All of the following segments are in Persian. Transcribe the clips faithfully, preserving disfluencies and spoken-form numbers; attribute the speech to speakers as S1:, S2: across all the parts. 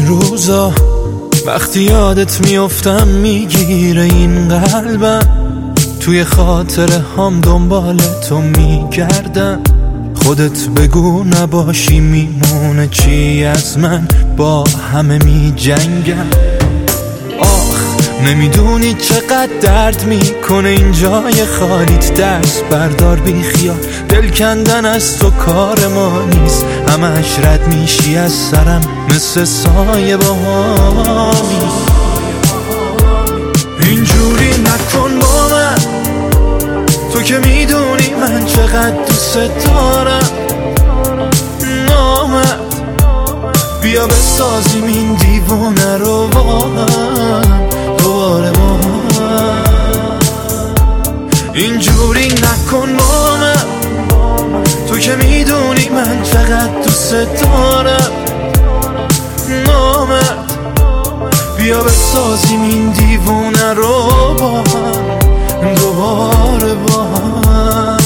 S1: روزا وقتی یادت میافتم میگیره این قلبم، توی خاطره هم دنبال تو میگردم. خودت بگو نباشی میمونه چی از من، با همه میجنگم. آخ نمیدونی چقدر درد میکنه این جای خالیت، دست بردار بی خیال، دل کندن از تو کار ما نیست. همش رد میشی از سرم مثل سایه با هامی. اینجوری نکن با من، تو که میدونی من چقدر دوست دارم. نامد بیا بسازیم این دیوونه رو با هم دوباره با هم. اینجوری نکن با من، تو که میدونی من چقدر دوست دارم. نامد بیا بسازیم این دیوونه رو با هم دوباره با هم.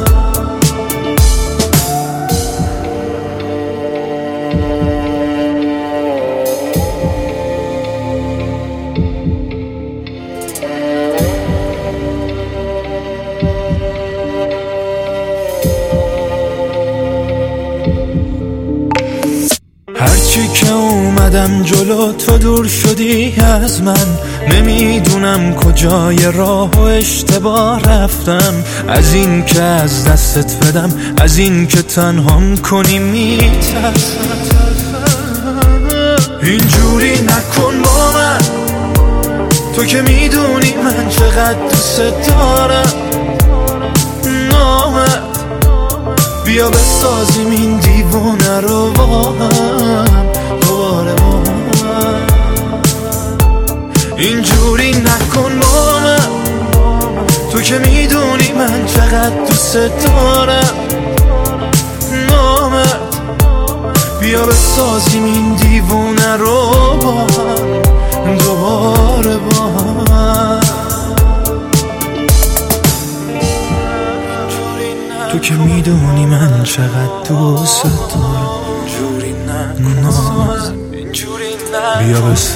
S1: هرچی که اومدم جلو تو دور شدی از من، نمیدونم کجای راه و اشتباه رفتم. از این که از دستت بدم، از این که تنهام کنی میترسم. اینجوری نکن با من، تو که میدونی من چقدر دوست دارم. نامد بیا بسازیم این دیوونه رو با هم دوباره با هم. اینجوری نکن با من، تو که میدونی من چقدر دوست دارم. نامد بیا بسازیم این دیوونه رو با هم دوباره با هم. تو که میدونی من چقدر دوست دارم. اینجوری نکن بیا